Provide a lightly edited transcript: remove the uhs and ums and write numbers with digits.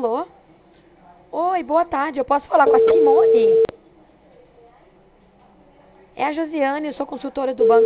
Alô? Oi, boa tarde. Eu posso falar com a Simone? É a Josiane, eu sou consultora do banco.